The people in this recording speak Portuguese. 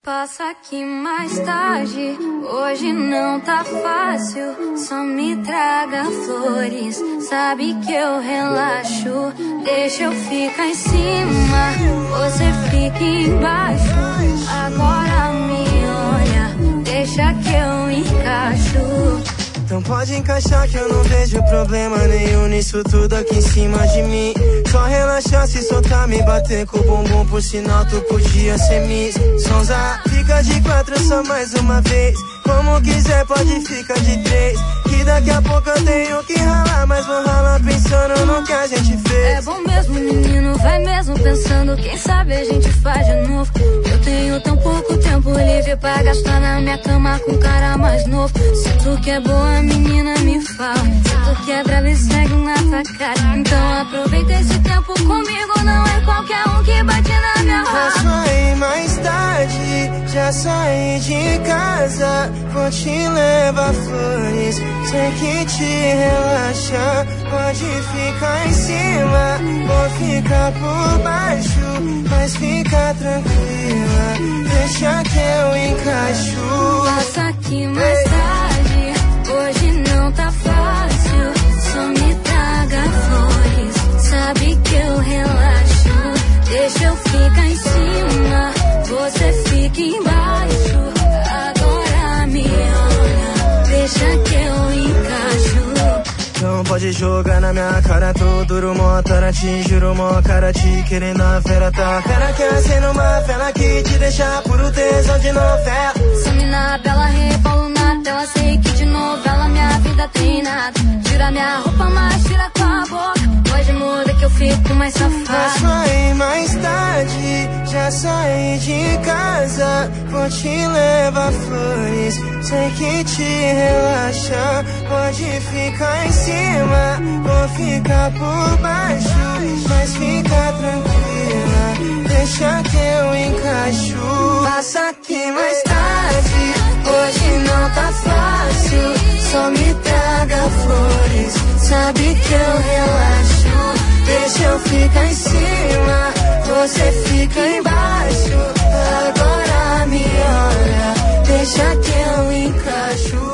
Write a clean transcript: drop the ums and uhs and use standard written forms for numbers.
Passa aqui mais tarde, hoje não tá fácil. Só me traga flores, sabe que eu relaxo. Deixa eu ficar em cima, você fica embaixo. Agora me olha, deixa que eu encaixo. Então pode encaixar que eu não vejo problema nenhum nisso tudo aqui em cima de mim. Só relaxar, se soltar, me bater com o bumbum. Por sinal tu podia ser Miss Sonza. Fica de 4 só mais uma vez. Como quiser pode ficar de 3. Que daqui a pouco eu tenho que ralar, mas vou ralar pensando no que a gente fez. É bom mesmo menino, vai mesmo pensando. Quem sabe a gente faz de novo. Eu tenho tão pouco tempo livre pra gastar na minha cama com um cara mais novo. Se tu que é boa menina me fala, se tu que é brava e segue na tua cara. Então aproveita esse tempo comigo, não é qualquer um que bate na minha rua. Posso ir mais tarde, já saí de casa. Vou te levar flores, sei que te relaxa. Pode ficar em cima, vou ficar por baixo. Mas fica tranquila, deixa que eu encaixo. Passa aqui mais tarde, hoje não tá fácil. Só me traga flores, sabe que eu relaxo. Deixa eu ficar em cima, você fica embaixo. Agora me olha, deixa que eu encaixo. Não pode jogar na minha cara, tô duro, mó tara, te juro, mó cara, te querendo a fera, tá? Cara quer ser numa fela que te deixa puro tesão de novela. Some na bela, rebolo na tela, sei que de novela minha vida tem nada. Tira minha roupa, mas tira com a boca. Pode mudar que eu fico mais safada. Posso ir mais tarde, já saí de casa. Vou te levar flores, sei que te relaxa. Pode ficar em cima, vou ficar por baixo. Mas fica tranquila, deixa que eu encaixo. Passa aqui mais tarde, hoje não tá fácil. Só me traga flores, sabe que eu relaxo. Deixa eu ficar em cima, você fica embaixo. Agora me olha, deixa que eu encaixo.